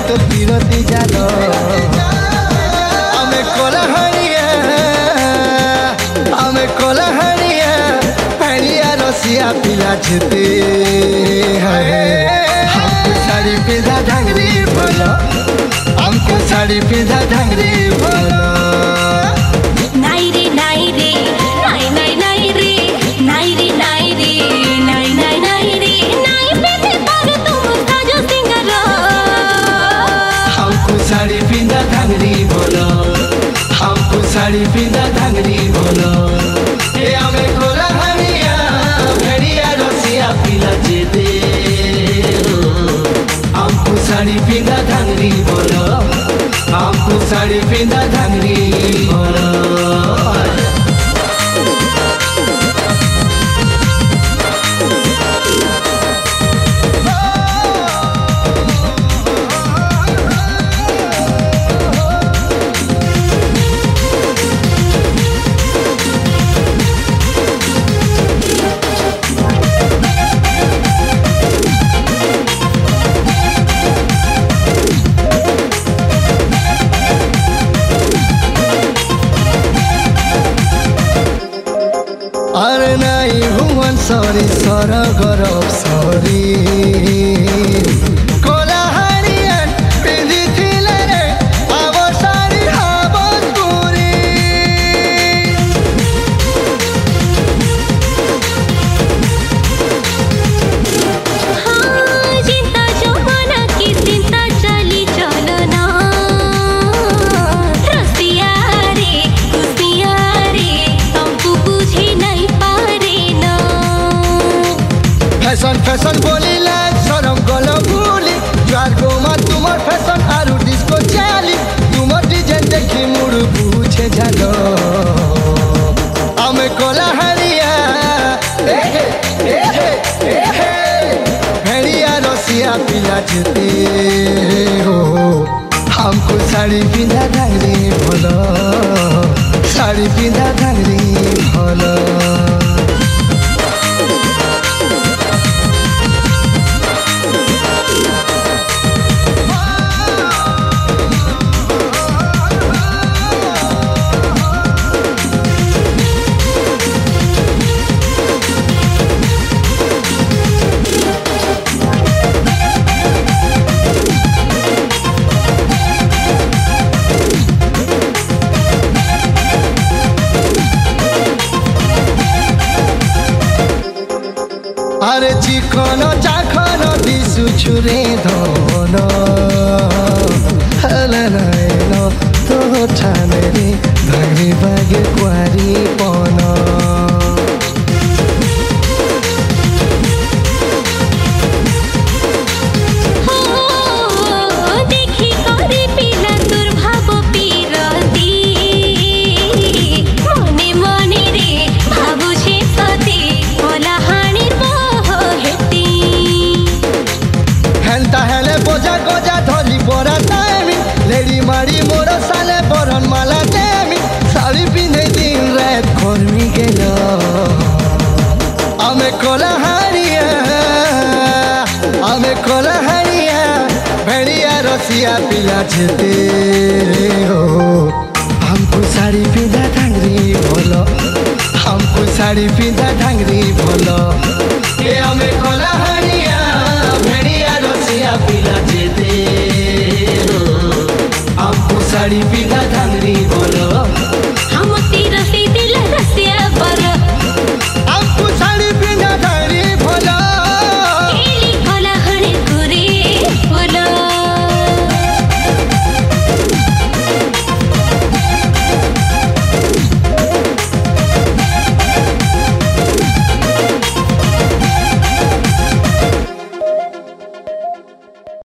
तो पीरती जालो हमें कोलहरिया हरिया रसिया पिला छते हमको साड़ी पिंधा ढंगरी बोलो हमको साड़ी पिंधा ढंगरी बोलो नाई रे नाई रे नाई नाई नाई रे नाई रे नाई रे नाई नाई नाई रे नाई पे पर तुम साजो सिंगर हमको साड़ी पिंधा ढंगरी बोलो हमको साड़ी पिंधा ढंगरी बोलो ये हमें कोलहरिया भेड़िया रसिया पिला जेते हमको साड़ी पिंधा ढंगरी बोलो हमको साड़ी पिंधा ढंगरी बोलो अरे नहीं हुवन सॉरी सरा गरब सॉरी कोलहरियन पिंधी थिले रे आबो साड़ी आबो तुरी हाँ चिंता जमाना की चिंता चली चलना रसिया रे खुशिया रे तुमको बुझे नहीं पारे ना फैशन फैशन बोली लाग शरम गलो भूली ज्वार को मत तुमर फैशन आरु डिस्को चाली तुमर डिजाइन देखी मुड़ पूछे जालो हमें कोलहरिया भेड़िया रसिया पिला जेते हो हमको साड़ी पिंधा ढंगरी बोलो साड़ी पिंधा ढंगरी बोलो अरे चिकन चाखन दिसु छुरे धन हलन तो ठाने रे भागे भागे क्वारी पन देखी करे पिला दुर्भाव पीरती मने मने रे भाबुछे सती कोलाहानी हेती हेलता हेले बोझा गोजा धली बड़ा टाइमी लेडी मारी मोर साले बरन माला देमी साड़ी पिंधे दिन रात कर्मी गेलो हमें कोलहरिया भेड़िया रसिया पिला जेते हो हमको साड़ी पिंधा ढंगरी बोलो हमको साड़ी पिंधा ढंगरी बोलो ये हमें कोलहरिया